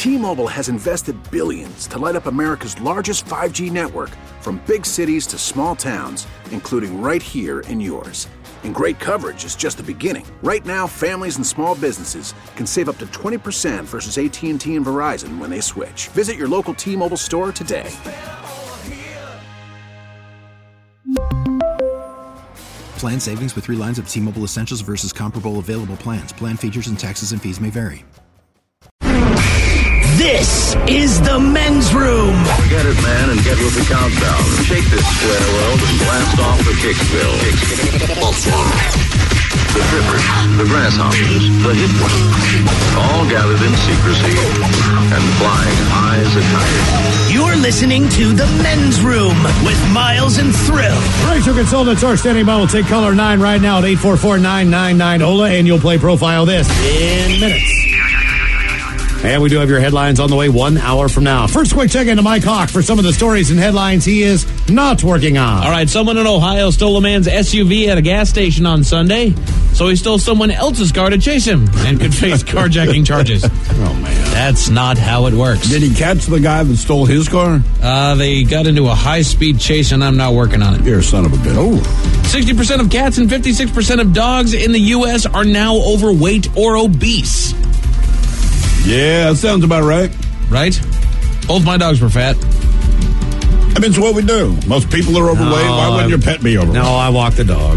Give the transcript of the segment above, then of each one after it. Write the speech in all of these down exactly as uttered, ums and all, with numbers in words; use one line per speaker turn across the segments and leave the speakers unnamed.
T-Mobile has invested billions to light up America's largest five G network, from big cities to small towns, including right here in yours. And great coverage is just the beginning. Right now, families and small businesses can save up to twenty percent versus A T and T and Verizon when they switch. Visit your local T-Mobile store today.
Plan savings with three lines of T-Mobile Essentials versus comparable available plans. Plan features and taxes and fees may vary.
This is the men's room.
Get it, man, and get with the countdown. Shake this square world and blast off the Kicksville. The trippers, the grasshoppers, the hip ones, all gathered in secrecy and flying high as a kite.
You're listening to the men's room with Miles and Thrill.
Racial consultants are standing by. We'll take caller nine right now at eight four four, nine nine nine, O L A, and you'll play Profile This in minutes. And we do have your headlines on the way one hour from now. First, quick check into Mike Hawk for some of the stories and headlines he is not working on.
All right, someone in Ohio stole a man's S U V at a gas station on Sunday, so he stole someone else's car to chase him and could face carjacking charges.
Oh, man.
That's not how it works.
Did he catch the guy that stole his car?
Uh, they got into a high-speed chase, and I'm not working on it.
You're a son of a bitch.
Oh. sixty percent of cats and fifty-six percent of dogs in the U S are now overweight or obese.
Yeah, that sounds about right.
Right? Both my dogs were fat.
I mean, it's what we do. Most people are overweight.
No,
Why wouldn't
I,
your pet be overweight?
No, I walk the dog.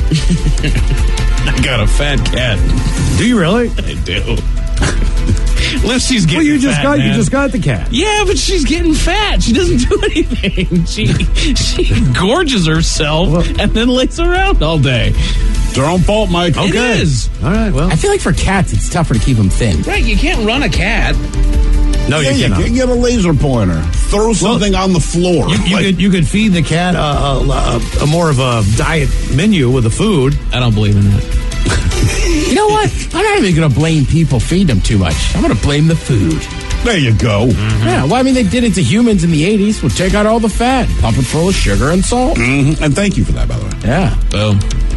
I got a fat cat.
Do you really?
I do. Lucy's getting
well, you just
fat,
got
man.
you just got the cat.
Yeah, but she's getting fat. She doesn't do anything. She she gorges herself well, and then lays around all day.
It's her own fault, Mike.
It
okay.
is.
All right, well.
I feel like for cats, it's tougher to keep them thin.
Right, you can't run a cat.
No,
yeah,
you
you
cannot.
can get a laser pointer. Throw something well, on the floor.
You, you,
like,
could, you could feed the cat a, a, a, a more of a diet menu with the food.
I don't believe in that.
You know what? I'm not even going to blame people feed them too much. I'm going to blame the food.
There you go.
Mm-hmm. Yeah, well, I mean, they did it to humans in the eighties. We'll take out all the fat, pump it full of sugar and salt.
Mm-hmm. And thank you for that, by the way.
Yeah.
Boom.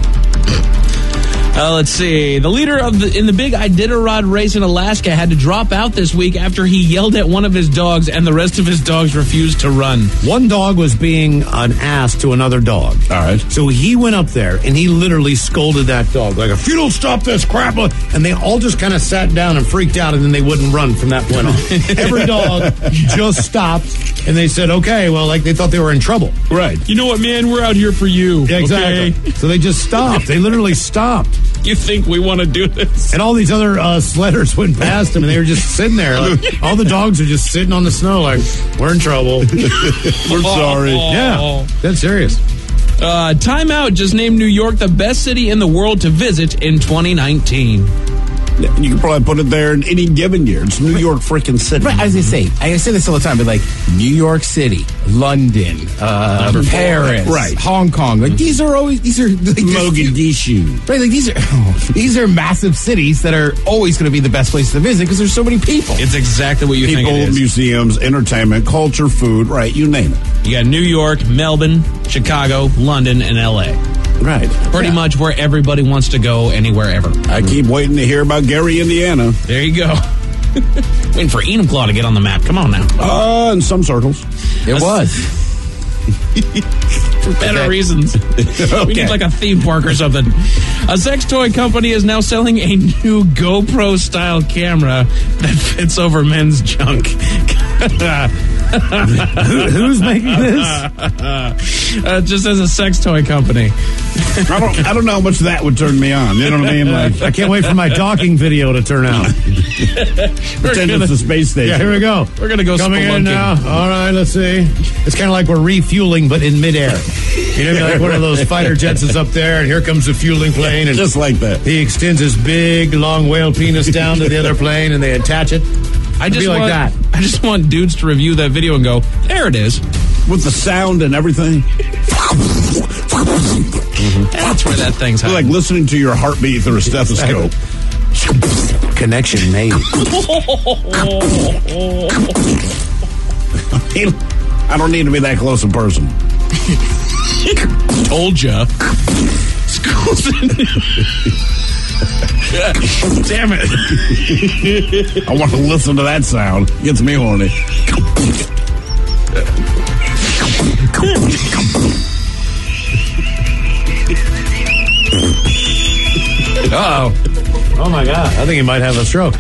Uh, let's see. The leader of the in the big Iditarod race in Alaska had to drop out this week after he yelled at one of his dogs and the rest of his dogs refused to run.
One dog was being an ass to another dog.
All right.
So he went up there and he literally scolded that dog. Like, if you don't stop this crap. And they all just kind of sat down and freaked out, and then they wouldn't run from that point on. Every dog just stopped, and they said, okay, well, like they thought they were in trouble.
Right.
You know what, man? We're out here for you.
Yeah, exactly.
Okay?
So they just stopped. They literally stopped.
You think we want to do this?
And all these other uh, sledders went past him, and they were just sitting there. Like, all the dogs are just sitting on the snow like, we're in trouble.
We're sorry.
Yeah, that's serious.
Uh, Time Out just named New York the best city in the world to visit in twenty nineteen.
You can probably put it there in any given year. It's New York freaking City.
Right, I was going to say, I say this all the time, but like New York City, London, uh, Paris,
right.
Hong Kong, like these are always, these are like,
Mogadishu.
Right, like these are, oh, these are massive cities that are always going to be the best place to visit because there's so many people.
It's exactly what you
People,
think it is.
museums, entertainment, culture, food, right, you name it.
You got New York, Melbourne, Chicago, London, and L A.
Right.
Pretty
yeah.
much where everybody wants to go anywhere ever.
I keep waiting to hear about Gary, Indiana.
There you go. Waiting for Enumclaw to get on the map. Come on now.
Uh, in some circles.
It was.
For better okay. reasons. Okay. We need like a theme park or something. A sex toy company is now selling a new GoPro-style camera that fits over men's junk.
Who, who's making this?
Uh, just as a sex toy company.
I don't. I don't know how much that would turn me on. You know what I mean? Like,
I can't wait for my docking video to turn out.
Pretend it's the space station.
Yeah, here we go.
We're gonna go
coming
spelunking.
in now. All right, let's see. It's kind of like we're refueling, but in midair. You know, like one of those fighter jets is up there, and here comes the fueling plane, and
just like that,
he extends his big, long whale penis down to the other plane, and they attach it.
I just
be like
want,
that.
I just want dudes to review that video and go, there it is.
With the sound and everything.
Mm-hmm. That's where that thing's
like listening to your heartbeat through a stethoscope.
Connection made.
I don't need to be that close in person.
Told ya. Damn it.
I want to listen to that sound. Gets me horny.
Uh-oh. Oh, my God. I think he might have a stroke.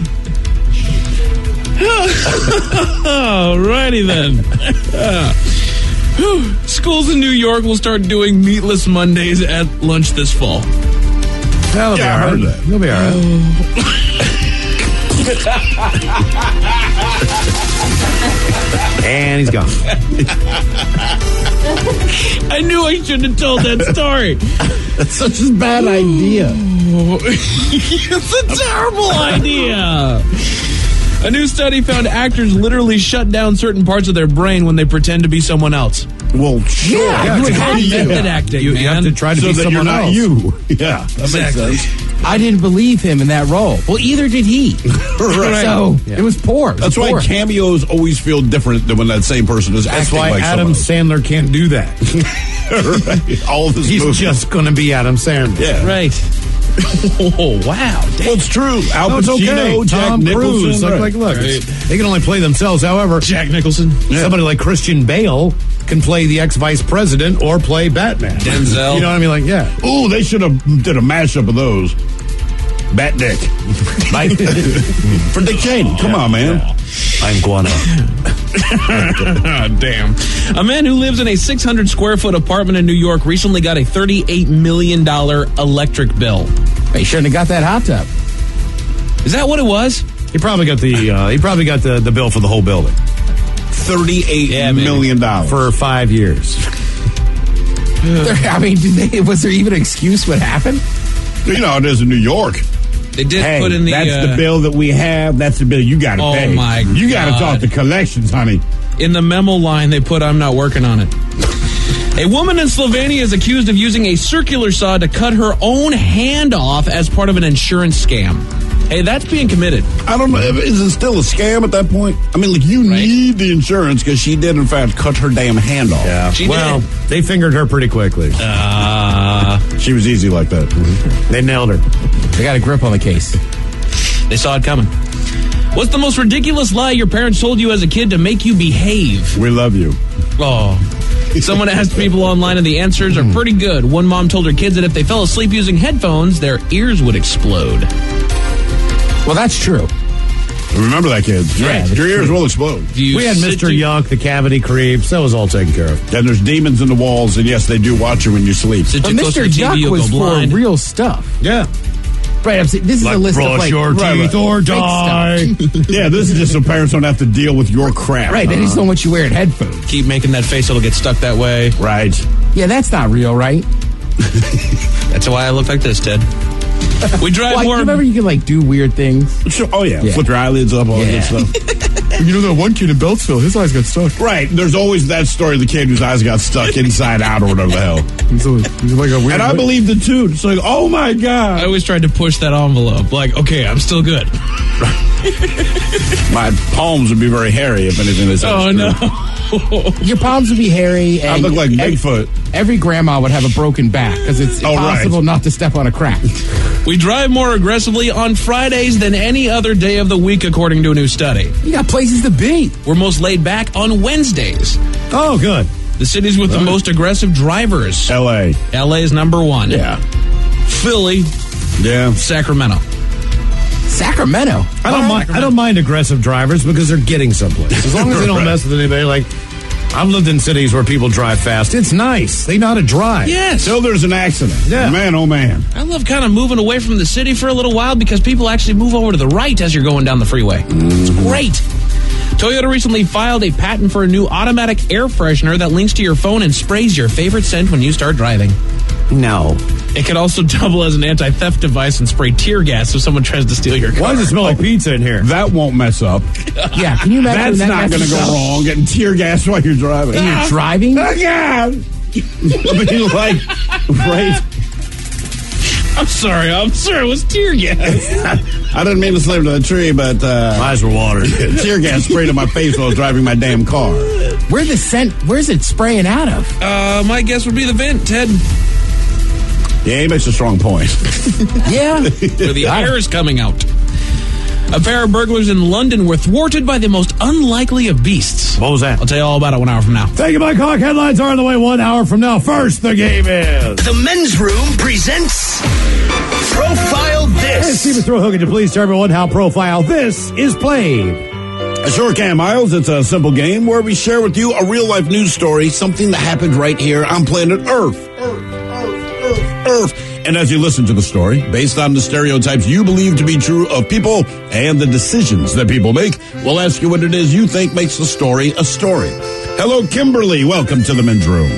Alrighty then. Uh, schools in New York will start doing meatless Mondays at lunch this fall.
That'll
Yeah, I
be all
heard
right.
that.
You'll be all right. And he's gone.
I knew I shouldn't have told that story.
That's such a bad idea.
It's a terrible idea. A new study found actors literally shut down certain parts of their brain when they pretend to be someone else.
Well, sure.
Yeah,
You would have
yeah.
method acting,
You,
man.
you have to try to
So
be
that
someone
you're not
else.
you. Yeah, that
Exactly.
makes sense.
I didn't believe him in that role. Well, either did he.
Right.
So
Yeah.
it was poor. It was
That's why
poor.
cameos always feel different than when that same person is
That's
acting
why
like
Adam
someone
Sandler can't do that.
else. Right. All of his
He's
movies.
just going to be Adam Sandler.
Yeah.
Right. Oh, wow.
Well, it's true. Al
No, it's
Pacino,
okay.
Jack
Tom
Nicholson.
Cruise. Look,
right.
like, look,
Right.
it's- they can only play themselves. However,
Jack Nicholson.
somebody like Christian Bale can play the ex-vice president or play Batman.
Denzel.
You know what I mean? Like, yeah.
Oh, they should have did a mashup of those. Bat Dick. For Dick Cheney. Come on, man.
I'm Guano.
Damn. A man who lives in a six hundred square foot apartment in New York recently got a thirty-eight million dollars electric bill.
They shouldn't have got that hot tub.
Is that what it was?
He probably got the uh, he probably got the, the bill for the whole building
Thirty-eight
Yeah, maybe.
million dollars.
for five years.
There- I mean, did they, was there even an excuse what happened?
You know, it is in New York.
They did
Hey,
put in the.
that's
uh,
the bill that we have. That's the bill you got to
Oh,
pay.
my
You got to
God.
talk to collections, honey.
In the memo line, they put, I'm not working on it. A woman in Slovenia is accused of using a circular saw to cut her own hand off as part of an insurance scam. Hey, that's being committed.
I don't know. Is it still a scam at that point? I mean, like, you
Right.
need the insurance because she did, in fact, cut her damn hand off.
Yeah.
She
well,
did.
they fingered her pretty quickly.
Uh,
She was easy like that.
They nailed her.
They got a grip on the case.
they saw it coming. What's the most ridiculous lie your parents told you as a kid to make you behave?
We love you.
Oh. Someone asked people online, and the answers are pretty good. One mom told her kids that if they fell asleep using headphones, their ears would explode.
Well, that's true.
Remember that, kids.
Yeah, that's
Your ears
true.
will explode.
Do you
We had
sit
Mister
to-
Yunk, the cavity creeps. That was all taken care of.
And there's demons in the walls, and yes, they do watch you when you sleep.
Sit
But
too close
Mister
to the T V,
Duck
you'll
was
go
for
blind.
real stuff.
Yeah.
Right, I'm saying, this is
Like
a list
brush
of like
your
right,
teeth
right.
or
Fake
die.
Yeah, this is just so parents don't have to deal with your crap.
Right, they just don't want you wearing headphones.
Keep making that face, it'll get stuck that way.
Right.
Yeah, that's not real, right?
That's why I look like this, Ted. We drive
Well,
more.
you remember you can like do weird things?
Sure. Oh, yeah.
Yeah.
Flip your eyelids up, all
Yeah.
that stuff.
You know that one kid in Beltsville, his eyes got stuck.
Right. There's always that story of the kid whose eyes got stuck inside out or whatever the hell.
He's, a, he's like a weird.
And I believed it too. It's like, oh my
I
God.
always tried to push that envelope. Like, okay, I'm still good.
My palms would be very hairy if anything they said.
Oh,
is
no.
true.
Your palms would be hairy, and
I look like
ev-
Bigfoot.
Every grandma would have a broken back because it's
Oh, right.
impossible not to step on a crack.
We drive more aggressively on Fridays than any other day of the week, according to a new study.
You got places to be.
We're most laid back on Wednesdays.
Oh, good.
The cities with the most aggressive drivers.
L A.
L A is number one.
Yeah.
Philly,
Yeah.
Sacramento.
Sacramento.
I don't mind. I don't mind aggressive drivers because they're getting someplace. As long as they don't
Right.
mess with anybody. Like, I've lived in cities where people drive fast. It's nice. They know how to drive.
Yes.
Till there's an accident.
Yeah.
Man, oh man.
I love kind of moving away from the city for a little while because people actually move over to the right as you're going down the freeway. It's great. Toyota recently filed a patent for a new automatic air freshener that links to your phone and sprays your favorite scent when you start driving.
No.
It can also double as an anti-theft device and spray tear gas if someone tries to steal your car.
Why does it smell like pizza in here?
That won't mess up.
Yeah, can you imagine
That's
that
not going to
messes
go
up?
wrong. Getting tear gas while you're driving.
And you're driving?
Oh, God. I mean, like, right?
I'm sorry. I'm sorry. It was tear gas.
I didn't mean to slam to the tree, but uh,
My eyes were watered.
tear gas sprayed in my face while I was driving my damn car.
Where's the scent? Where's it spraying out of?
Uh, my guess would be the vent, Ted.
Yeah, he makes a strong point.
Yeah.
Where the air is coming out. A pair of burglars in London were thwarted by the most unlikely of beasts.
What was that?
I'll tell you all about it one hour from now.
Thank you, Mike Hawk. Headlines are on the way one hour from now. First, the game is...
The Men's Room presents Profile
Hey,
This.
Steven Throwhook, could you please tell everyone how Profile This is played?
I sure can, Miles. It's a simple game where we share with you a real-life news story, something that happened right here on planet Earth. Earth, Earth, Earth, Earth. And as you listen to the story, based on the stereotypes you believe to be true of people and the decisions that people make, we'll ask you what it is you think makes the story a story. Hello, Kimberly. Welcome to the Men's Room.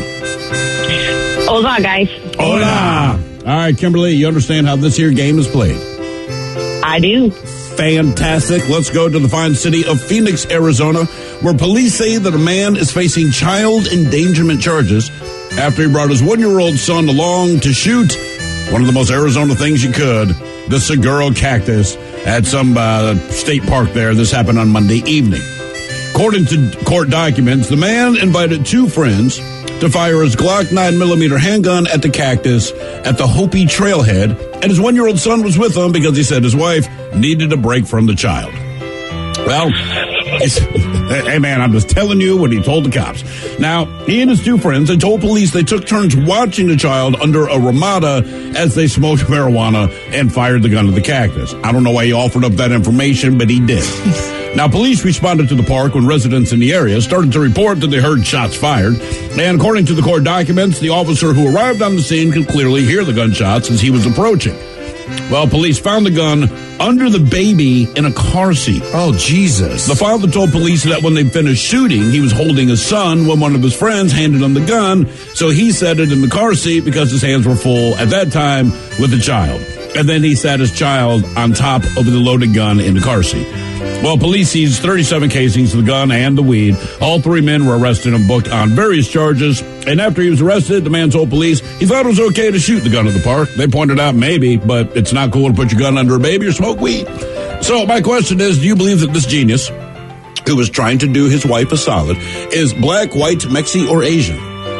Hola, guys.
Hola. All right, Kimberly, you understand how this here game is played?
I do.
Fantastic. Let's go to the fine city of Phoenix, Arizona, where police say that a man is facing child endangerment charges after he brought his one-year-old son along to shoot one of the most Arizona things you could, the Seguro cactus at some uh, state park there. This happened on Monday evening. According to court documents, the man invited two friends to fire his Glock nine millimeter handgun at the cactus at the Hopi trailhead, and his one-year-old son was with him because he said his wife needed a break from the child. Well, it's, hey, man, I'm just telling you what he told the cops. Now, he and his two friends, they told police they took turns watching the child under a Ramada as they smoked marijuana and fired the gun at the cactus. I don't know why he offered up that information, but he did. Now, police responded to the park when residents in the area started to report that they heard shots fired. And according to the court documents, the officer who arrived on the scene could clearly hear the gunshots as he was approaching. Well, police found the gun under the baby in a car seat.
Oh, Jesus.
The father told police that when they finished shooting, he was holding his son when one of his friends handed him the gun. So he set it in the car seat because his hands were full at that time with the child. And then he sat his child on top of the loaded gun in the car seat. Well, police seized thirty-seven casings of the gun and the weed. All three men were arrested and booked on various charges. And after he was arrested, the man told police he thought it was okay to shoot the gun at the park. They pointed out maybe, but it's not cool to put your gun under a baby or smoke weed. So my question is, do you believe that this genius, who was trying to do his wife a solid, is black, white, Mexi, or Asian?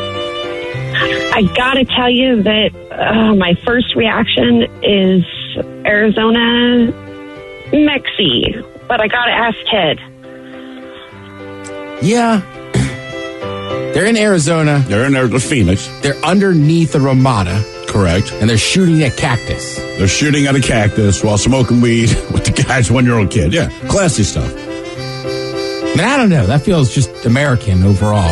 I gotta tell you that uh, my first reaction is Arizona, Mexi, but I gotta ask Ted.
Yeah. They're in Arizona.
They're in Arizona, Phoenix.
They're underneath the Ramada.
Correct.
And they're shooting at cactus.
They're shooting at a cactus while smoking weed with the guy's one-year-old kid. Yeah, classy stuff.
And I don't know. That feels just American overall.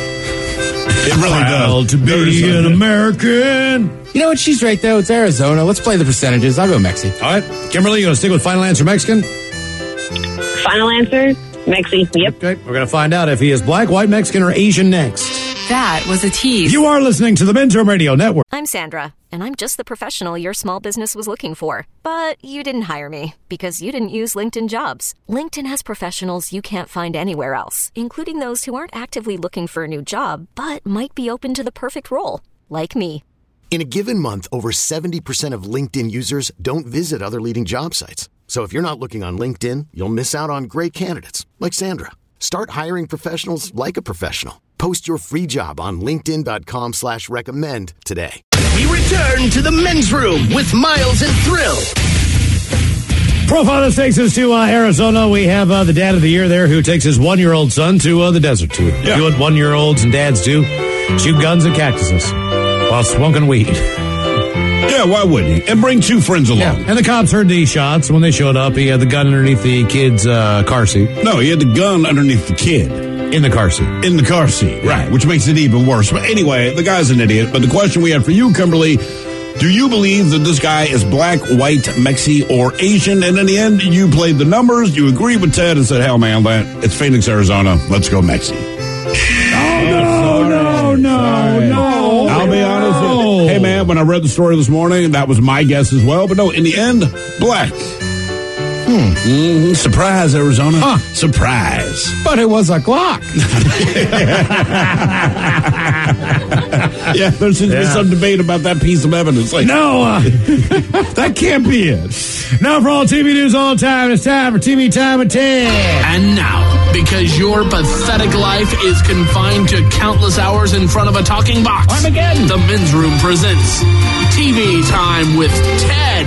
It really
Proud
does.
to be an American.
You know what? She's right, though. It's Arizona. Let's play the percentages. I'll go Mexi.
All right. Kimberly, you going to stick with final answer Mexican?
Final answer, Mexi. Yep.
Okay. We're going to find out if he is black, white, Mexican, or Asian next.
That was a tease.
You are listening to the Men's Room Radio Network.
I'm Sandra, and I'm just the professional your small business was looking for. But you didn't hire me because you didn't use LinkedIn Jobs. LinkedIn has professionals you can't find anywhere else, including those who aren't actively looking for a new job, but might be open to the perfect role, like me.
In a given month, over seventy percent of LinkedIn users don't visit other leading job sites. So if you're not looking on LinkedIn, you'll miss out on great candidates like Sandra. Start hiring professionals like a professional. Post your free job on linkedin.com slash recommend today.
We return to the Men's Room with Miles and Thrill.
Profile that takes us to uh, Arizona. We have uh, the dad of the year there who takes his one-year-old son to uh, the desert to
Yeah.
do what one-year-olds and dads do, shoot guns at cactuses while smoking weed.
Yeah, why wouldn't he? And bring two friends along.
Yeah. And the cops heard these shots. When they showed up, he had the gun underneath the kid's uh, car seat.
No, he had the gun underneath the kid.
In the car seat.
In the car seat, right, which makes it even worse. But anyway, the guy's an idiot. But the question we have for you, Kimberly, do you believe that this guy is black, white, Mexi, or Asian? And in the end, you played the numbers, you agreed with Ted and said, hell, man, it's Phoenix, Arizona. Let's go Mexi.
Oh, no, no, no, no.
I'll be honest with you. Hey, man, when I read the story this morning, that was my guess as well. But no, in the end, black. Hmm. Mm-hmm. Surprise, Arizona.
Huh.
Surprise.
But it was a Glock.
Yeah, there seems to be
Yeah.
some debate about that piece of evidence. Like,
No, uh, that can't be it. Now for all T V news all the time, it's time for T V Time with Ted.
And now,
Because your pathetic life is confined to countless hours in front of a talking box.
Armageddon.
The Men's Room presents T V Time with Ted.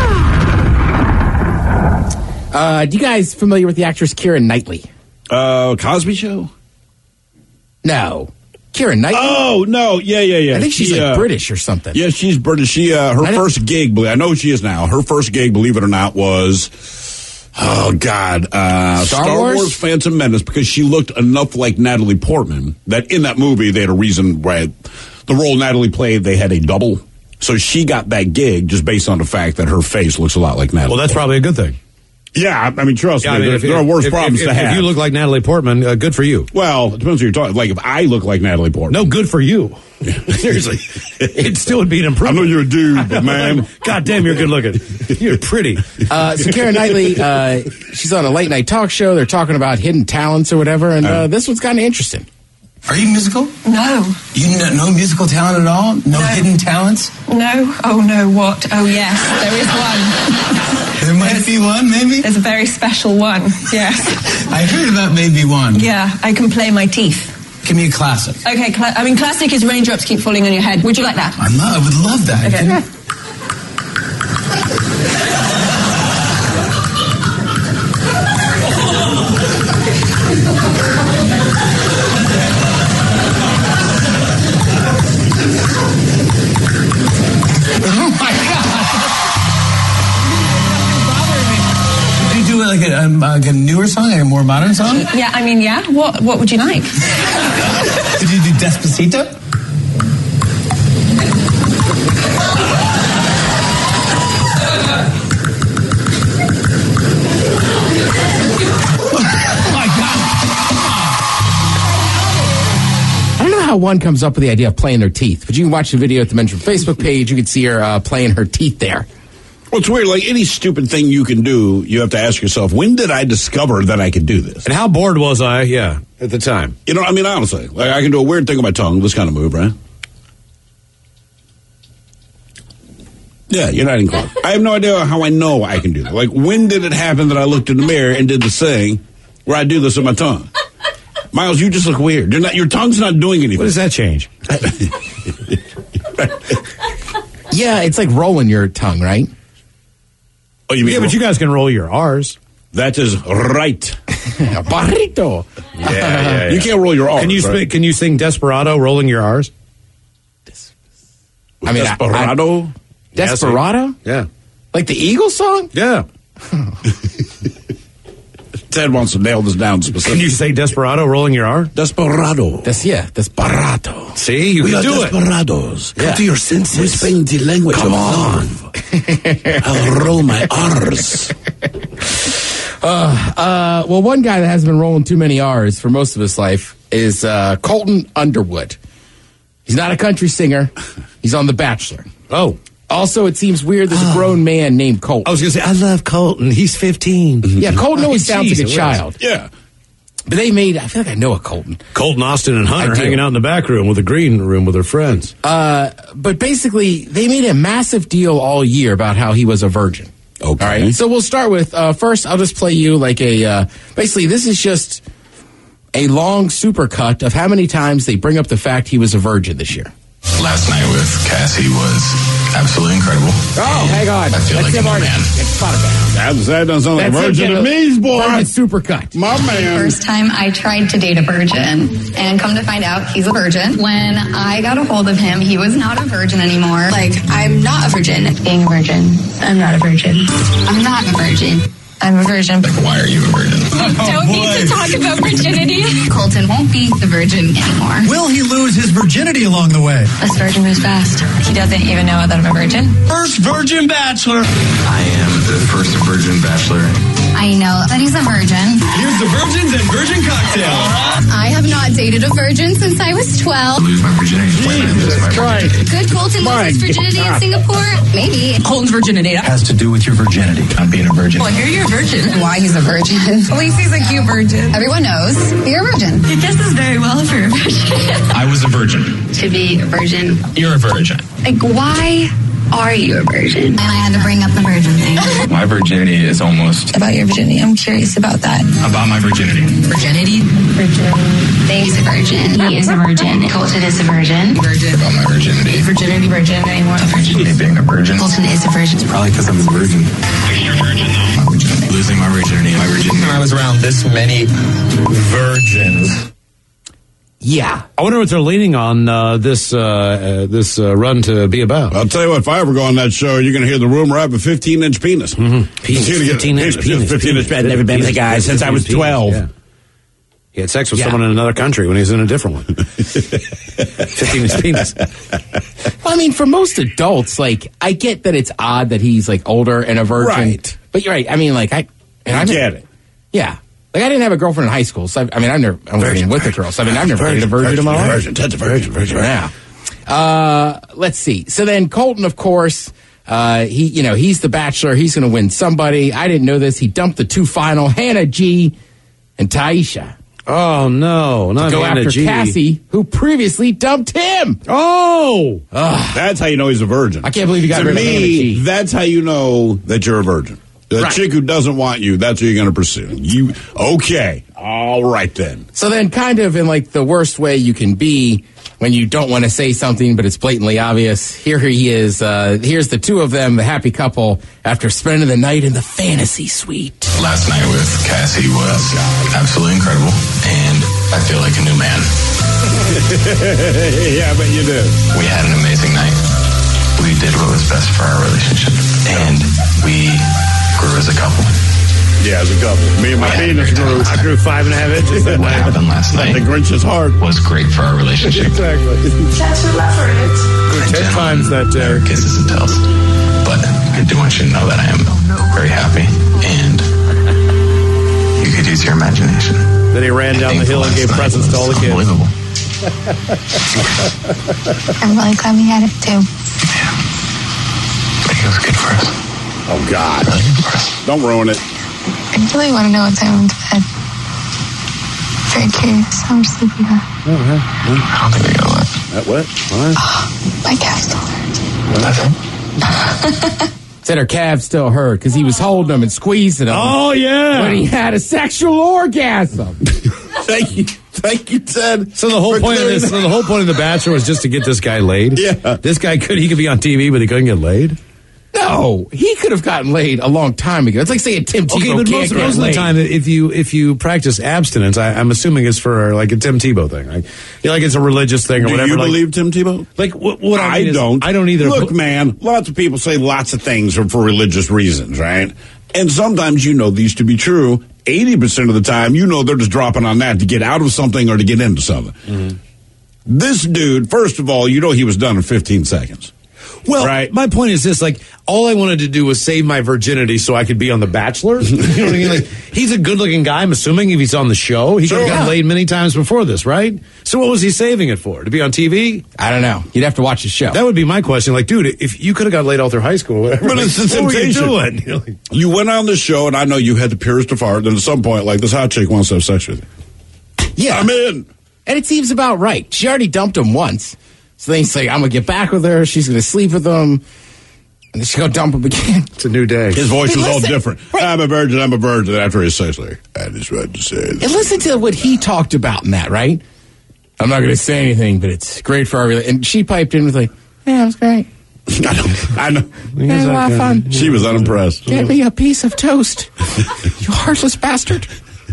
Uh, do you guys familiar with the actress Keira Knightley?
Uh, Cosby Show?
No. Keira Knightley?
Oh, no. Yeah, yeah, yeah.
I think she's
she,
like
uh,
British or something.
Yeah, she's British. She, uh, her
I
first gig, I know she is now, her first gig, believe it or not, was, oh, God, uh,
Star,
Star
Wars?
Wars Phantom Menace, because she looked enough like Natalie Portman that in that movie they had a reason why the role Natalie played, they had a double. So she got that gig just based on the fact that her face looks a lot like Natalie
Well, that's
Portman.
probably a good thing.
Yeah, I mean, trust
Yeah,
me,
I mean,
there,
if-
there are worse
if-
problems
if,
to
if,
have.
If you look like Natalie Portman, uh, good for you.
Well, it depends what you're talking. Like, if I look like Natalie Portman.
No, good for you. Seriously. It still would be an improvement.
I know you're a dude, but man.
God damn, you're good looking. You're pretty.
Uh, so Keira Knightley, uh, she's on a late night talk show. They're talking about hidden talents or whatever, and uh, this one's kind of interesting.
Are you musical?
No.
You know no musical talent at all? No, no hidden talents?
No. Oh, no, what? Oh, yes, there is one.
There might
There's,
be one, maybe?
There's a very special one, yes.
I heard about maybe one.
Yeah, I can play my teeth.
Give me a classic.
Okay, cl- I mean, classic is raindrops keep falling on your head. Would you like that?
I, love, I would love that.
Okay.
Can- Oh my God! Did you do like a, um, like a newer song, like a more modern song?
Yeah, I mean, yeah. What What would you like?
Did you do Despacito?
I don't know how one comes up with the idea of playing their teeth, but you can watch the video at the Men's Room Facebook page. You can see her uh, playing her teeth there.
Well, it's weird. Like any stupid thing you can do, you have to ask yourself, when did I discover that I could do this?
And how bored was I, yeah, at the time?
You know, I mean, honestly, like I can do a weird thing with my tongue, this kind of move, right? Yeah, you're not even close. I have no idea how I know I can do that. Like, when did it happen that I looked in the mirror and did this thing where I do this with my tongue? Miles, you just look weird. You're not, your tongue's not doing anything.
What does that change?
Yeah, it's like rolling your tongue, right?
Oh, you mean
yeah, but you guys can roll your R's.
That is right.
Barrito.
Yeah, yeah, yeah.
You can't roll your R's.
Can you
right?
sp- can you sing Desperado rolling your R's?
I mean,
Desperado?
I, I, Desperado?
Yeah.
Like the Eagles song?
Yeah.
Ted wants to nail this down
Can
specifically.
you say Desperado rolling your R?
Desperado.
That's, yeah, Desperado.
See, you
we
can
are
do
desperados.
it. Yeah.
Come to your senses. We speak the language
Come
of
on.
love. I'll roll my R's.
Uh, uh, well, one guy that hasn't been rolling too many R's for most of his life is uh, Colton Underwood. He's not a country singer. He's on The Bachelor.
Oh.
Also, it seems weird there's a grown man named Colton.
I was going to say, I love Colton. He's fifteen.
Yeah, Colton always sounds
Jeez,
like a
it
child.
Yeah.
But they made, I feel like I know a Colton.
Colton, Austin, and Hunter
I do.
hanging out in the back room with the green room with their friends.
Uh, but basically, they made a massive deal all year about how he was a virgin.
Okay.
All right. So we'll start with, uh, first, I'll just play you like a, uh, basically, this is just a long supercut of how many times they bring up the fact he was a virgin this year.
Last night with Cassie was absolutely incredible.
Oh, hang on.
I feel
That's
like
him
a
already.
man.
It's spot back.
That, that doesn't sound like a
That's
virgin
him
to
getting
me, boy.
a supercut.
My man.
First time I tried to date a virgin, and come to find out he's a virgin. When I got a hold of him, he was not a virgin anymore.
Like, I'm not a virgin.
Being a virgin.
I'm not a virgin.
I'm not a virgin. I'm a virgin.
Like, why are you a virgin?
Don't need to talk about virginity. Colton won't be the virgin anymore.
Will he lose his virginity along the way?
This virgin moves fast. He doesn't even know that I'm a virgin.
First virgin bachelor.
I am the first virgin bachelor.
I know that he's a virgin.
Here's the virgins and virgin cocktail.
I have not dated a virgin since I was twelve.
Lose my virginity. When I lose my virginity.
Could Colton lose his virginity in Singapore? Maybe.
Colton's virginity.
Has to do with your virginity, not being a virgin.
Well, here you're a virgin.
Why he's a virgin?
At least he's a cute virgin.
Everyone knows you're a virgin.
He kisses very well for a virgin.
I was a virgin.
To be a virgin.
You're a virgin.
Like, why
are you a virgin? And I had to bring up the virgin thing.
My virginity is almost
About your virginity, I'm curious about that.
about my virginity.
Virginity? Virgin. He's a virgin. He is a virgin. Colton is a virgin. Virgin.
About my virginity.
Virginity, virgin, anyone.
A virgin. Me being a virgin.
Colton is a virgin.
Probably because I'm a virgin. You're a virgin though. My virginity. Losing my virginity. My virginity. When I was around this many virgins.
Yeah.
I wonder what they're leaning on uh, this uh, uh, this uh, run to be about.
I'll tell you what, if I ever go on that show, you're going to hear the rumor I have a fifteen-inch penis.
Mm-hmm. Penis, fifteen-inch penis.
fifteen-inch
I've never been with a guy since I was twelve.
Yeah. He had sex with
Yeah.
someone in another country when he was in a different one. fifteen-inch penis.
Well, I mean, for most adults, like, I get that it's odd that he's, like, older and a virgin.
Right.
But you're right. I mean, like, I... And
I get it.
Yeah. Like, I didn't have a girlfriend in high school, so I, I mean, I've never... I'm virgin, with virgin, a girl, so I mean, I've never dated a virgin, virgin in my life.
Virgin, that's a virgin, virgin.
Yeah. Uh, let's see. So then Colton, of course, uh, he, you know, he's the bachelor. He's going to win somebody. I didn't know this. He dumped the two final, Hannah G. and Taisha.
Oh, no. Not
to go
Hannah
after
G.
Cassie, who previously dumped him.
Oh!
Ugh.
That's how you know he's a virgin.
I can't believe you got
to
rid of Hannah
me,
G.
that's how you know that you're a virgin. The
Right.
chick who doesn't want you, that's who you're going to pursue. You okay? All right then.
So then, kind of in like the worst way you can be when you don't want to say something, but it's blatantly obvious. Here he is. Uh, here's the two of them, the happy couple, after spending the night in the fantasy suite.
Last night with Cassie was absolutely incredible, and I feel like a new man.
Yeah, but you did.
We had an amazing night. We did what was best for our relationship, and we grew as a couple.
Yeah, as a couple. Me and my
We had a
penis
great
grew.
time.
I grew five and a half inches that
What
night.
happened last
Like
night
the Grinch's heart.
was great for our relationship.
Exactly.
That's your reference.
And
ten times that day.
never kisses and tells. But I do want you to know that I am very happy, and you could use your imagination.
Then he ran down the
I think
hill and
last
gave
night
presents to
was
all the kids.
Unbelievable.
I'm really glad we had it too.
I think it was good for us.
Oh God!
Really good for us.
Don't ruin it.
I really want to know what time I'm to bed. Very curious how much sleep we got.
I don't think we got a lot.
That what? What?
My calf still hurts.
Nothing.
Said her calves still hurt because he was holding them and squeezing them.
Oh, yeah.
When he had a sexual orgasm.
Thank you, thank you, Ted.
So the whole
for
point of
clearing
this, so the whole point of The Bachelor was just to get this guy laid?
Yeah.
This guy could, he could be on T V, but he couldn't get laid?
No, he could have gotten laid a long time ago. It's like saying Tim Tebow
Okay, but
can't
most,
get
most of the
laid.
time, if you if you practice abstinence, I, I'm assuming it's for like a Tim Tebow thing, right? You know, like it's a religious thing or
Do
whatever.
you
like,
believe Tim Tebow?
Like what, what I,
I
mean is,
don't.
I don't either.
Look, man, lots of people say lots of things are for religious reasons, right? And sometimes you know these to be true. eighty percent of the time, you know they're just dropping on that to get out of something or to get into something. Mm-hmm. This dude, first of all, you know he was done in fifteen seconds.
Well,
right.
My point is this: like, all I wanted to do was save my virginity so I could be on The Bachelor. You know what I mean? Like, he's a good-looking guy. I'm assuming if he's on the show, he
Sure.
could have gotten laid many times before this, right? So, what was he saving it for? To be on T V?
I don't know. You'd have to watch the show.
That would be my question. Like, dude, if you could have got laid all through high school, or whatever,
But
like,
it's the
what were you
temptation.
doing? You know, like,
You went on the show, and I know you had the purest of heart. And at some point, like, this hot chick wants to have sex with you.
Yeah.
I'm in.
And it seems about right. She already dumped him once. So then he's like, I'm going to get back with her. She's going to sleep with him. And then she's going to dump him again.
it's a new day.
His voice
Hey,
was all
listen.
different.
Right.
I'm a virgin, I'm a virgin. After his sex, like, I just wanted to say this.
And listen to what he talked about in that, right? I'm not going to say anything, but it's great for our relationship. And she piped in with like, yeah, it was great.
I know. I know.
We had a lot of fun.
She was unimpressed.
Get me a piece of toast. You heartless bastard.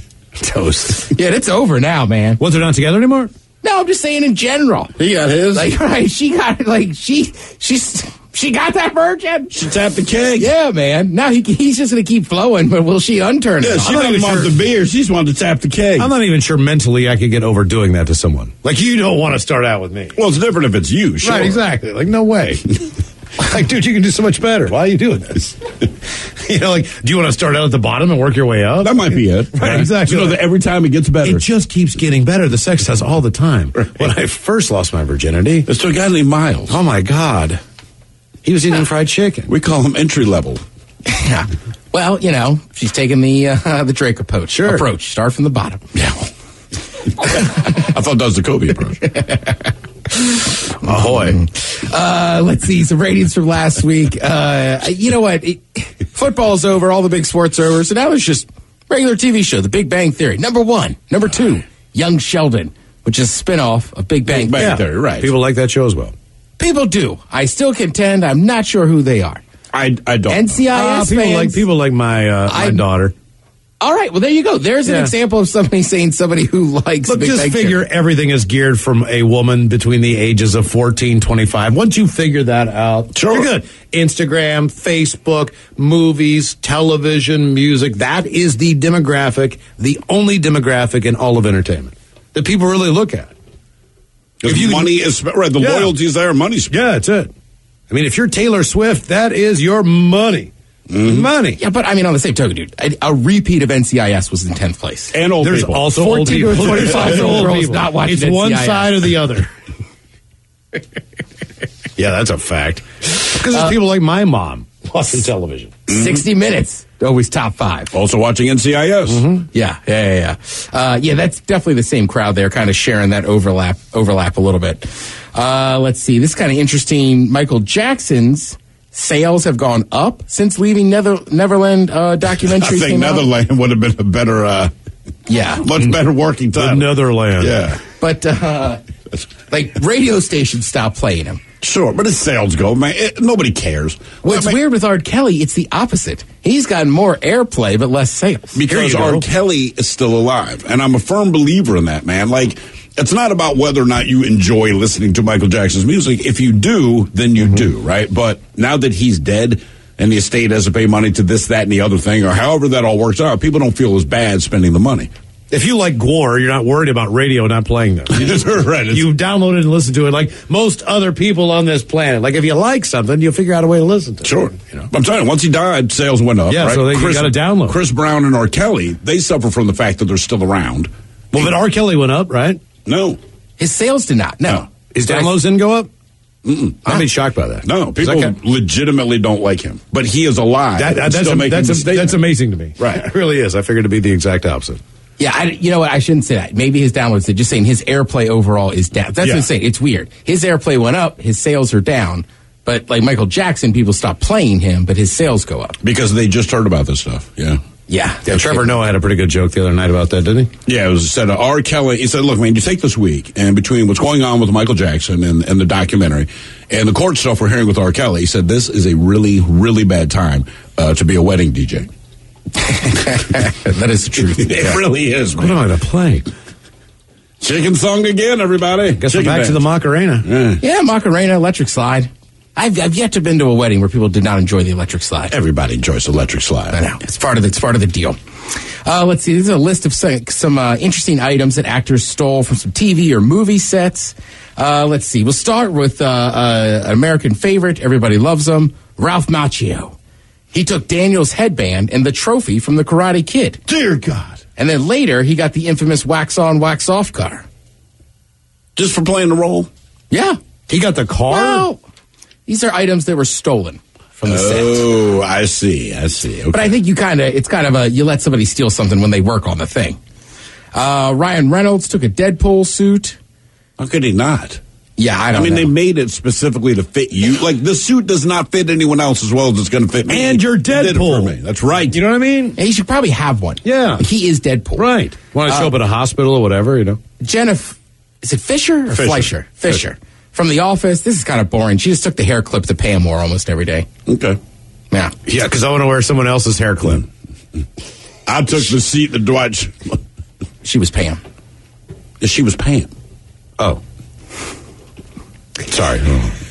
Toast.
Yeah, it's over now, man.
What, they're not together anymore?
No, I'm just saying in general.
He got his.
Like, right, she got, like, she, she's, she got that virgin.
She tapped the keg.
Yeah, man. Now he, he's just going to keep flowing, but will she unturn
Yeah,
it?
she
I'm not
didn't
even
want
sure.
the beer. She just wanted to tap the keg.
I'm not even sure mentally I could get over doing that to someone. Like, you don't want to start out with me.
Well, it's different if it's you, sure.
Right, exactly. Like, no way. Like, dude, you can do so much better. Why are you doing this? You know, like, do you want to start out at the bottom and work your way up?
That might be it.
Right, exactly.
You know that every time it gets better.
It just keeps getting better. The sex does all the time.
Right.
When I first lost my virginity,
It's to a guy named Miles.
oh my God, he was eating fried chicken.
We call him entry level.
Yeah. Well, you know, she's taking the uh, the Drake approach.
Sure.
Approach. Start from the bottom.
Yeah. I thought that was the Kobe approach.
Ahoy.
Uh, let's see some ratings from last week. Uh, you know what? It, football's over. All the big sports are over. So now it's just regular T V show, The Big Bang Theory. Number one. Number two, Young Sheldon, which is a spinoff of Big Bang,
Big Bang
yeah.
Theory, right.
People like that show as well.
People do. I still contend I'm not sure who they are.
I, I don't.
N C I S
uh, people
fans.
like people like my uh, my
I-
daughter.
All right, well, there you go. There's an
Yeah.
example of somebody saying somebody who likes
Look,
Big
just
Bang
figure
Theory.
everything is geared from a woman between the ages of fourteen, twenty-five. Once you figure that out,
Sure.
you're good. Instagram, Facebook, movies, television, music. That is the demographic, the only demographic in all of entertainment that people really look at.
If you, money is right, the
Yeah.
loyalty is there, money's
Yeah, that's it. I mean, if you're Taylor Swift, that is your money. Money.
Yeah, but I mean, on the same token, dude, a, a repeat of N C I S was in tenth place.
and old
There's
people.
also old
fourteen
people.
to twenty-five year old
Old
girls
people.
not watching
It's
N C I S.
one side or the other. Yeah, that's a fact. Because there's
Uh,
people like my mom watching television.
sixty minutes, always top five.
Also watching N C I S.
Yeah, yeah, yeah, yeah. Uh, yeah, that's definitely the same crowd there, kind of sharing that overlap, overlap a little bit. Uh, let's see. This is kind of interesting. Michael Jackson's sales have gone up since leaving Nether- Neverland uh, documentary.
I think
came out.
Netherlands would have been a better, uh,
Yeah,
much better working
The
title.
Netherlands.
Yeah.
but uh, like radio stations stopped playing him.
Sure, but his sales go, man. It, nobody cares.
What's
I mean,
weird with R. Kelly, it's the opposite. He's gotten more airplay, but less sales.
because R. Kelly is still alive, and I'm a firm believer in that, man. Like, it's not about whether or not you enjoy listening to Michael Jackson's music. If you do, then you do, right? But now that he's dead and the estate has to pay money to this, that, and the other thing, or however that all works out, people don't feel as bad spending the money.
If you like Gwar, you're not worried about radio not playing them. You just,
Right, it's-
you download it and listen to it like most other people on this planet. Like if you like something, you'll figure out a way to listen to it.
Sure.
You know?
I'm telling you, once he died, sales went up.
Yeah,
right?
so they- you gotta download.
Chris Brown and R. Kelly, they suffer from the fact that they're still around.
Well, but R. Kelly went up, right?
No.
His sales did not. No.
No.
His
But I-
downloads didn't go up?
Mm-mm.
I've been shocked by that.
No, people
Is that-
legitimately don't like him, but he is alive.
That,
and
that's,
still
am-
making
that's,
the
am-
statement.
that's amazing to me.
Right.
It really is. I figured it'd be the exact opposite.
Yeah, I, you know what? I shouldn't say that. Maybe his downloads, they're just saying his airplay overall is down. That's
Yeah.
what I'm saying. It's weird. His airplay went up, his sales are down. But like Michael Jackson, people stop playing him, but his sales go up.
Because they just heard about this stuff. Yeah.
Yeah.
Yeah, Trevor Noah had a pretty good joke the other night about that, didn't he?
Yeah, it was said uh, R. Kelly. He said, "Look, man, you take this week, and between what's going on with Michael Jackson and, and the documentary, and the court stuff we're hearing with R. Kelly, he said this is a really, really bad time uh, to be a wedding D J."
That is the truth.
It
Yeah.
really is,
What
man.
am I going to play?
Chicken song again, everybody.
Guess we're
Chicken
back to the
dance.
Macarena.
Yeah.
Yeah, Macarena, electric slide. I've, I've yet to been to a wedding where people did not enjoy the electric slide.
Everybody enjoys electric slide.
I know. It's part of the, it's part of the deal. Uh, let's see. This is a list of some, some uh, interesting items that actors stole from some T V or movie sets. Uh, let's see. We'll start with uh, uh, an American favorite. Everybody loves him. Ralph Macchio. He took Daniel's headband and the trophy from the Karate Kid.
Dear God.
And then later, he got the infamous wax on, wax off car.
Just for playing the role?
Yeah.
He got the car?
Well, these are items that were stolen from the set.
Oh, I see. I see. Okay.
But I think you kind of, it's kind of a, you let somebody steal something when they work on the thing. Uh, Ryan Reynolds took a Deadpool suit.
How could he not?
Yeah, I don't
I mean,
know.
they made it specifically to fit you. Like, the suit does not fit anyone else as well as it's going to fit me.
And you're
It did it
Deadpool.
for me. That's right.
You know what I mean?
He should probably have one.
Yeah.
He is Deadpool.
Right. Want to show
Uh,
up at a hospital or whatever, you know?
Jennifer, is it Fisher or
Fisher.
Fleischer? Fisher.
Fisher.
From The Office. This is kind of boring. She just took the hair clip that Pam wore almost every day.
Okay.
Yeah.
Yeah, because I want to wear someone else's hair clip.
I took the seat that Dwight.
She was Pam.
She was Pam.
Oh.
Sorry.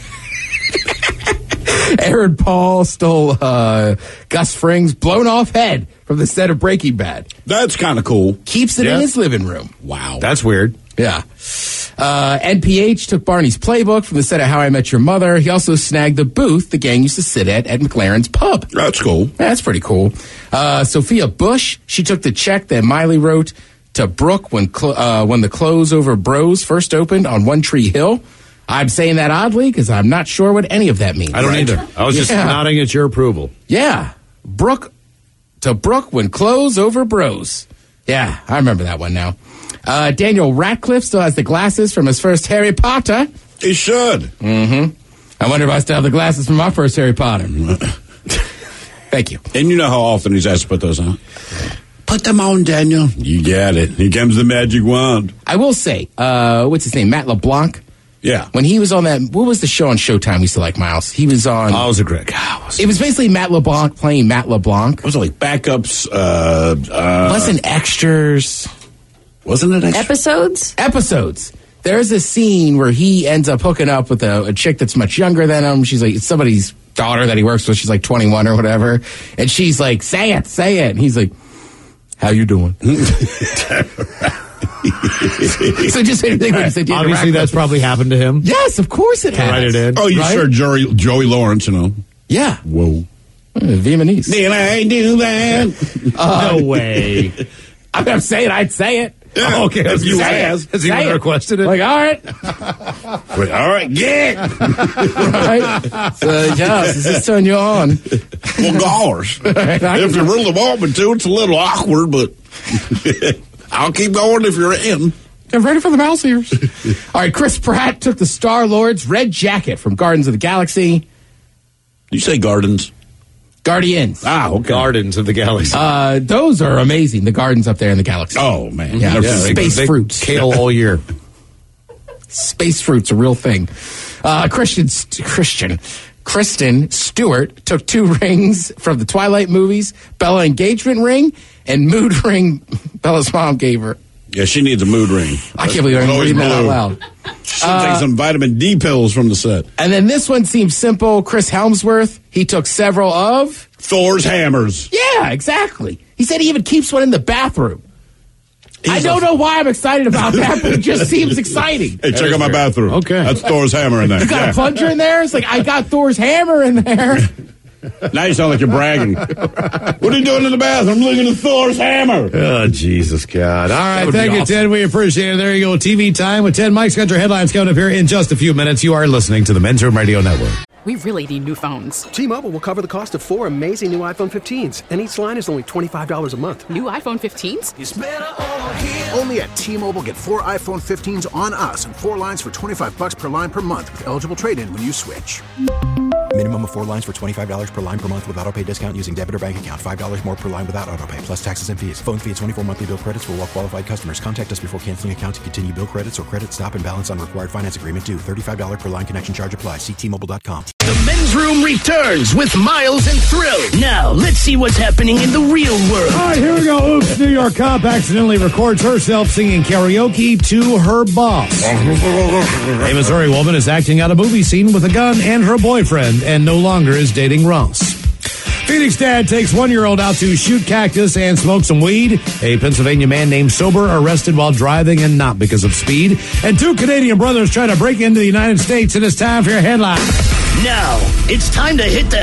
Aaron Paul stole uh, Gus Fring's blown off head from the set of Breaking Bad.
That's kind of cool.
Keeps it
Yeah.
in his living room.
Wow.
That's weird.
Yeah. Uh, N P H took Barney's playbook from the set of How I Met Your Mother. He also snagged the booth the gang used to sit at at McLaren's Pub.
That's cool.
That's pretty cool. Uh, Sophia Bush, she took the check that Miley wrote to Brooke when cl- uh, when the Clothes Over Bros first opened on One Tree Hill. I'm saying that oddly because I'm not sure what any of that means.
I don't
Right?
either. I was just
Yeah.
nodding at your approval.
Yeah. Brooke to Brooke when Clothes Over Bros. Yeah, I remember that one now. Uh, Daniel Radcliffe still has the glasses from his first Harry Potter.
He should.
Mm-hmm. I wonder if I still have the glasses from my first Harry Potter. Thank you.
And you know how often he's asked to put those on? Put them on, Daniel. You got it. Here comes the magic wand.
I will say, uh, what's his name? Matt LeBlanc.
Yeah.
When he was on that, what was the show on Showtime we used to like, Miles? He was on.
Oh, it was a great guy.
It was basically Matt LeBlanc playing Matt LeBlanc.
Was it like backups? Uh, uh,
Wasn't extras.
Wasn't it extras?
Episodes?
Episodes. There's a scene where he ends up hooking up with a, a chick that's much younger than him. She's like, it's somebody's daughter that he works with. She's like twenty-one or whatever. And she's like, say it, say it. And he's like, how you doing? So just anything when you said,
obviously that's probably happened to him.
Yes, of course it has.
Write it in.
Oh, you
right?
sure Joey, Joey Lawrence, you know.
Yeah.
Whoa.
Uh, Vietnamese.
Did I do that?
Uh,
no way.
I'm not saying I'd say it.
Yeah.
Oh, okay.
If you
Say
asked.
it.
Has he
Say it.
requested it?
Like, all right.
Wait, all right, get.
Right? So, yes, is this turn you on?
Well, gosh. If you really want me to, it's a little awkward, but I'll keep going if you're in.
I'm ready for the mouse ears. All right, Chris Pratt took the Star-Lord's red jacket from Guardians of the Galaxy.
You say gardens?
Guardians.
Ah, okay.
Gardens of the Galaxy.
Uh, those are amazing, the gardens up there in the galaxy.
Oh, man.
Yeah,
yeah,
space
they, they
fruits.
Kale all year.
Space fruit's a real thing. Uh, Christian, Christian, Kristen Stewart took two rings from the Twilight movies, Bella engagement ring and mood ring Bella's mom gave her.
Yeah, she needs a mood ring.
I can't believe I'm reading that out loud.
She uh, take some vitamin D pills from the set.
And then this one seems simple. Chris Helmsworth, he took several of
Thor's hammers.
Yeah, exactly. He said he even keeps one in the bathroom. He's I don't a, know why I'm excited about that, but it just seems exciting.
Hey, check out my bathroom.
Okay.
That's Thor's hammer in there.
You got
yeah.
a plunger in there? It's like, I got Thor's hammer in there.
Now you sound like you're bragging. What are you doing in the bathroom? I'm looking at Thor's hammer.
Oh, Jesus, God. All right, thank you,
awesome.
Ted. We appreciate it. There you go. T V time with Ted. Mike's got your headlines coming up here in just a few minutes. You are listening to the Men's Room Radio Network.
We really need new phones.
T-Mobile will cover the cost of four amazing new iPhone fifteens, and each line is only twenty-five dollars a month.
New iPhone fifteens?
It's better over here. Only at T-Mobile, get four iPhone fifteens on us and four lines for twenty-five bucks per line per month with eligible trade-in when you switch.
Minimum of four lines for twenty-five dollars per line per month with autopay discount using debit or bank account. five dollars more per line without autopay, plus taxes and fees. Phone fee at twenty-four monthly bill credits for well-qualified customers. Contact us before canceling account to continue bill credits or credit stop and balance on required finance agreement due. thirty-five dollars per line connection charge applies. See T Mobile dot com.
The Men's Room returns with Miles and Thrill. Now, let's see what's happening in the real world.
All right, here we go. Oops, New York cop accidentally records herself singing karaoke to her boss. A Missouri woman is acting out a movie scene with a gun and her boyfriend and no longer is dating Ross. Phoenix dad takes one-year-old out to shoot cactus and smoke some weed. A Pennsylvania man named Sober arrested while driving and not because of speed. And two Canadian brothers try to break into the United States. And it's time for your headline.
Now, it's time to hit the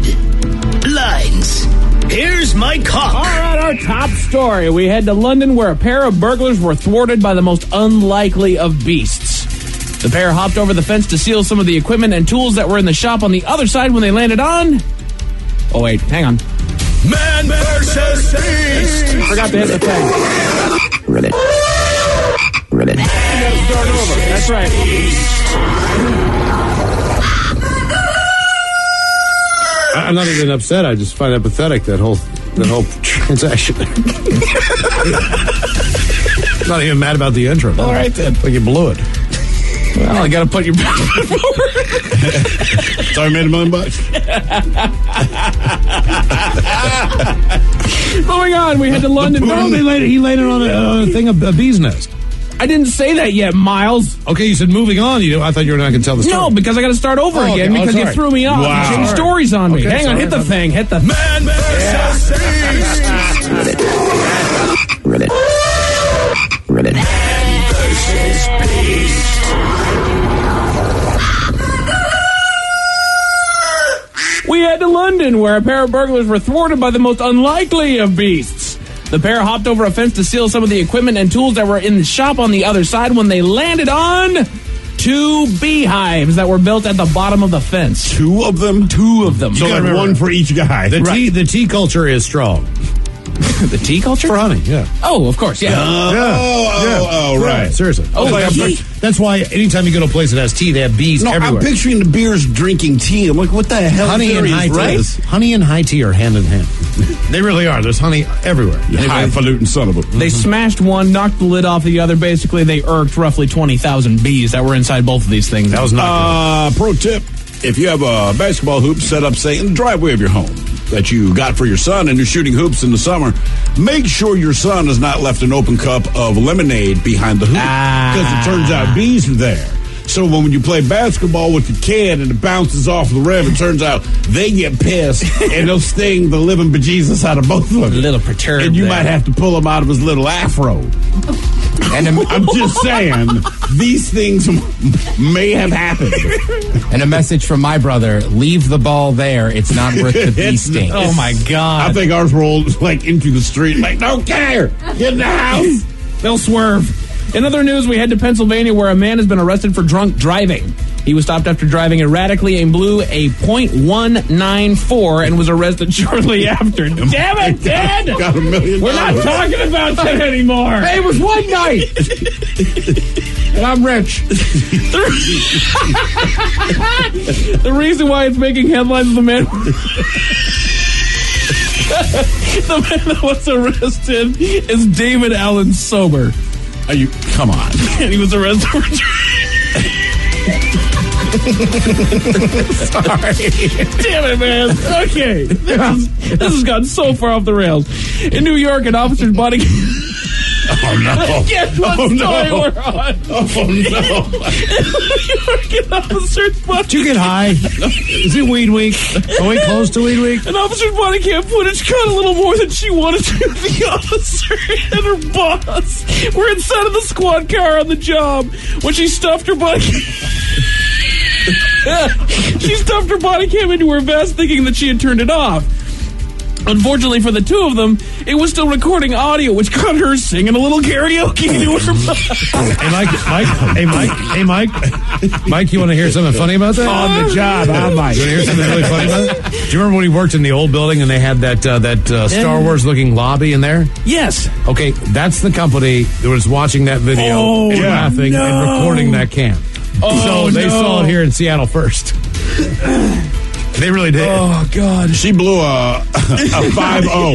headlines. Here's Mike Hawk.
All right, our top story. We head to London where a pair of burglars were thwarted by the most unlikely of beasts. The pair hopped over the fence to steal some of the equipment and tools that were in the shop on the other side when they landed on... Oh, wait, hang on.
Man versus Beast.
Forgot to hit the thing.
Ribbit. Ribbit.
You gotta start over. That's right.
I'm not even upset. I just find it pathetic, that whole that whole transaction. I'm not even mad about the intro.
All right, then.
Like you blew it.
Well, I got to put your back forward.
Sorry, I made a million bucks.
Moving on, we head to London.
No, they laid, he laid it on a, a thing, a, a bee's nest.
I didn't say that yet, Miles.
Okay, you said moving on. You, I thought you were not going to tell the story.
No, because I got to start over
oh,
again
okay.
because
oh,
you threw me off.
Wow.
You changed stories on me.
Okay,
Hang on,
sorry,
hit the
sorry.
thing. Hit the
Man versus Beast. Ribbit. Ribbit. Ribbit. Man versus Beast.
We head to London, where a pair of burglars were thwarted by the most unlikely of beasts. The pair hopped over a fence to steal some of the equipment and tools that were in the shop on the other side when they landed on two beehives that were built at the bottom of the fence.
Two of them?
Two of them.
So like one for each guy.
The
right.
tea, the tea culture is strong.
The tea culture?
For honey, yeah.
Oh, of course, yeah.
Yeah.
Oh, oh,
Yeah.
oh, right.
Yeah, seriously.
Oh,
that's, why I'm
tea?
pic- that's why anytime you go to a place that has tea, they have bees
No,
everywhere.
I'm picturing the beers drinking tea. I'm like, what the hell
honey and high
right?
tea. Honey and high tea are hand in hand. They really are. There's honey everywhere.
You highfalutin son of a...
They smashed one, knocked the lid off the other. Basically, they irked roughly twenty thousand bees that were inside both of these things.
That was not
Uh, pro tip, if you have a basketball hoop set up, say, in the driveway of your home that you got for your son and you're shooting hoops in the summer, make sure your son has not left an open cup of lemonade behind the hoop. Because
Ah.
it turns out bees are there. So when you play basketball with the kid and it bounces off the rim, it turns out they get pissed and they'll sting the living bejesus out of both of them.
A little perturbed.
And you
there.
might have to pull him out of his little afro. And I'm, I'm just saying, these things may have happened.
And a message from my brother, leave the ball there. It's not worth the bee sting.
Oh, my God.
I think ours rolled like into the street, like, don't care. Get in the house.
They'll swerve. In other news, we head to Pennsylvania where a man has been arrested for drunk driving. He was stopped after driving erratically and blew a point one nine four and was arrested shortly after. Damn it, Dad!
Got a million
We're not
dollars.
talking about that anymore.
Hey, it was one night. And I'm rich.
The reason why it's making headlines is the man... the man that was arrested is David Allen Sober.
Are you? Come on.
And he was arrested for driving.
Sorry.
Damn it, man. Okay. This, is, this has gone so far off the rails. In New York, an officer's body...
Oh, no.
Guess what
Oh,
story
no.
we're on?
Oh, no.
New York, an officer's body...
Did you get high? Is it weed week? Are we close to weed week?
An officer's body cam footage caught a little more than she wanted to. The officer and her boss were inside of the squad car on the job when she stuffed her body cam. She stuffed her body cam into her vest thinking that she had turned it off. Unfortunately for the two of them, it was still recording audio, which caught her singing a little karaoke to her.
Hey, Mike, Mike, hey, Mike, hey, Mike. Mike, you want to hear something funny about that?
On the job, huh, Mike?
You want to hear something really funny about it? Do you remember when he worked in the old building and they had that uh, that uh, Star Wars looking lobby in there?
Yes.
Okay, that's the company that was watching that video
Oh,
and
yeah.
laughing
no.
and recording that cam.
Oh,
so they
no.
saw it here in Seattle first. They really did.
Oh, God.
She blew a a five oh.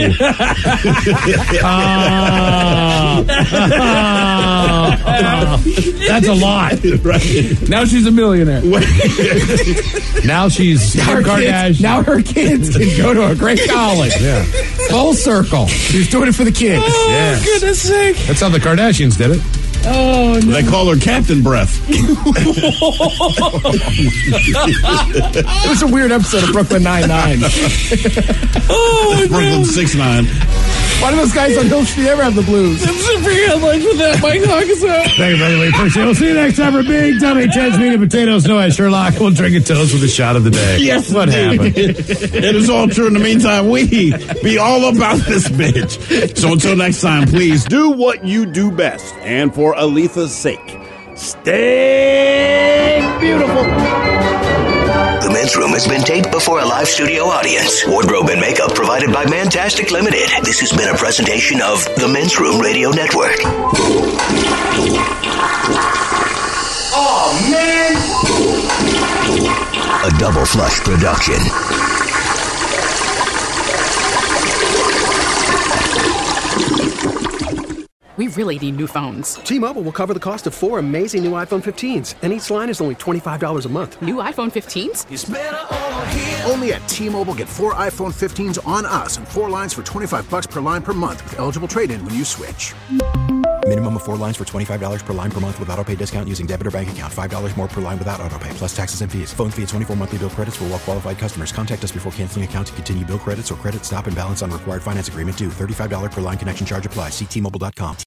That's a lot.
Right.
Now she's a millionaire.
Now she's
Now
Kim
her,
Kardashian.
kids, now her kids can go to a great college.
Yeah.
Full circle. She's doing it for the kids.
Oh,
Yes.
goodness sake.
That's how the Kardashians did it.
Oh, no.
They call her Captain Breath.
It was a weird episode of Brooklyn Nine-Nine.
Oh,
Brooklyn six nine.
Why do those guys on Hill Street ever have the blues?
I'm super headlines with that. Mike Hawkins out.
Thank you, brother. We appreciate it. We'll see you next time for Big Dummy Ted's Meat and Potatoes. No, as Sherlock. We'll drink a toast with a shot of the day.
Yes,
What happened?
It is all true. In the meantime, we be all about this bitch. So until next time, please do what you do best. And for Aletha's sake, stay beautiful.
The Men's Room has been taped before a live studio audience. Wardrobe and makeup provided by Mantastic Limited. This has been a presentation of the Men's Room Radio Network.
Oh, man!
A Double Flush production.
We really need new phones.
T-Mobile will cover the cost of four amazing new iPhone fifteens, and each line is only twenty-five dollars a month.
New iPhone fifteens?
It's better over here. Only at T-Mobile, get four iPhone fifteens on us and four lines for twenty-five bucks per line per month with eligible trade-in when you switch.
Minimum of four lines for twenty-five dollars per line per month with autopay discount using debit or bank account. five dollars more per line without autopay, plus taxes and fees. Phone fee at twenty-four monthly bill credits for well-qualified customers. Contact us before canceling account to continue bill credits or credit stop and balance on required finance agreement due. thirty-five dollars per line connection charge applies. See T Mobile dot com.